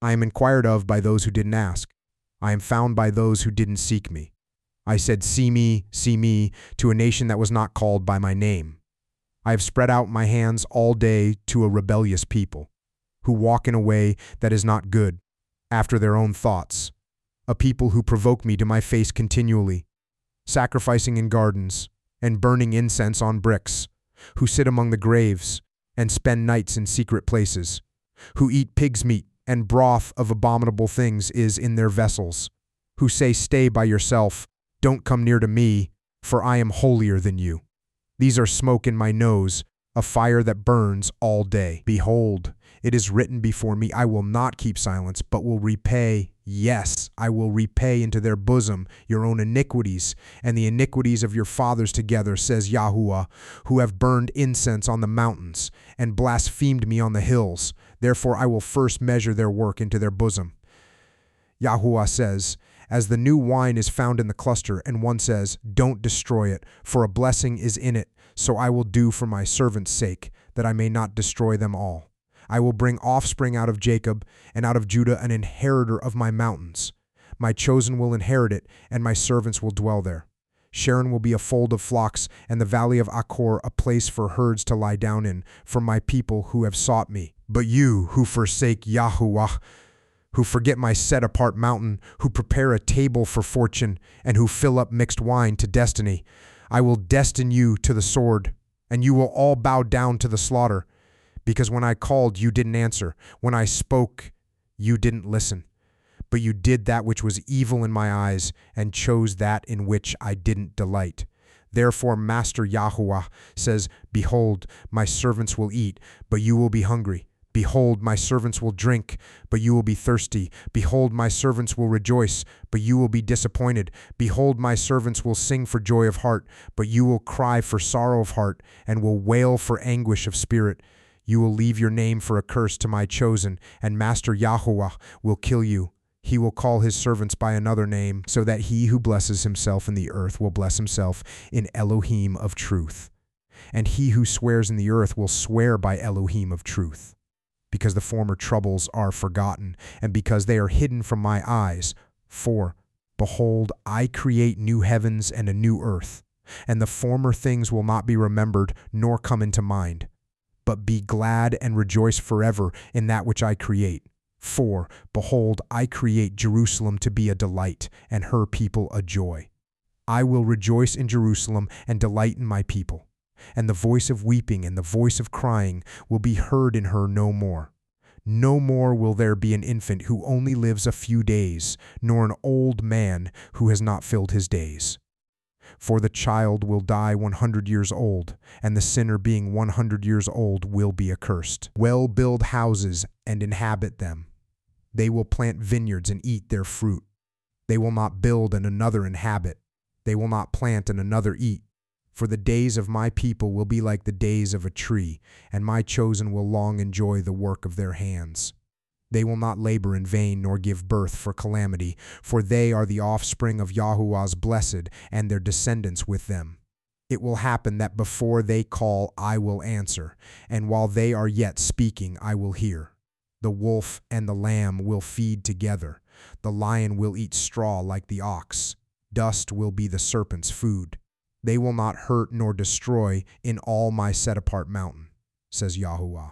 I am inquired of by those who didn't ask. I am found by those who didn't seek me. I said, see me, to a nation that was not called by my name. I have spread out my hands all day to a rebellious people, who walk in a way that is not good, after their own thoughts, a people who provoke me to my face continually, sacrificing in gardens and burning incense on bricks, who sit among the graves and spend nights in secret places, who eat pig's meat and broth of abominable things is in their vessels, who say, stay by yourself, don't come near to me, for I am holier than you. These are smoke in my nose, a fire that burns all day. Behold, it is written before me, I will not keep silence, but will repay, yes, I will repay into their bosom your own iniquities and the iniquities of your fathers together, says Yahuwah, who have burned incense on the mountains and blasphemed me on the hills. Therefore I will first measure their work into their bosom. Yahuwah says, as the new wine is found in the cluster, and one says, don't destroy it, for a blessing is in it, so I will do for my servant's sake, that I may not destroy them all. I will bring offspring out of Jacob, and out of Judah an inheritor of my mountains. My chosen will inherit it, and my servants will dwell there. Sharon will be a fold of flocks, and the valley of Achor a place for herds to lie down in, for my people who have sought me. But you, who forsake Yahuwah, who forget my set-apart mountain, who prepare a table for fortune, and who fill up mixed wine to destiny, I will destine you to the sword, and you will all bow down to the slaughter. Because when I called, you didn't answer. When I spoke, you didn't listen. But you did that which was evil in my eyes, and chose that in which I didn't delight. Therefore Master Yahuwah says, behold, my servants will eat, but you will be hungry. Behold, my servants will drink, but you will be thirsty. Behold, my servants will rejoice, but you will be disappointed. Behold, my servants will sing for joy of heart, but you will cry for sorrow of heart, and will wail for anguish of spirit. You will leave your name for a curse to my chosen, and Master Yahuwah will kill you. He will call his servants by another name, so that he who blesses himself in the earth will bless himself in Elohim of truth. And he who swears in the earth will swear by Elohim of truth. Because the former troubles are forgotten, and because they are hidden from my eyes. For, behold, I create new heavens and a new earth, and the former things will not be remembered, nor come into mind. But be glad and rejoice forever in that which I create. For, behold, I create Jerusalem to be a delight, and her people a joy. I will rejoice in Jerusalem and delight in my people. And the voice of weeping and the voice of crying will be heard in her no more. No more will there be an infant who only lives a few days, nor an old man who has not filled his days. For the child will die 100 years old, and the sinner being 100 years old will be accursed. Well build houses and inhabit them. They will plant vineyards and eat their fruit. They will not build and another inhabit. They will not plant and another eat. For the days of my people will be like the days of a tree, and my chosen will long enjoy the work of their hands. They will not labor in vain nor give birth for calamity, for they are the offspring of Yahuwah's blessed, and their descendants with them. It will happen that before they call, I will answer, and while they are yet speaking, I will hear. The wolf and the lamb will feed together. The lion will eat straw like the ox. Dust will be the serpent's food. They will not hurt nor destroy in all my set-apart mountain, says Yahuwah.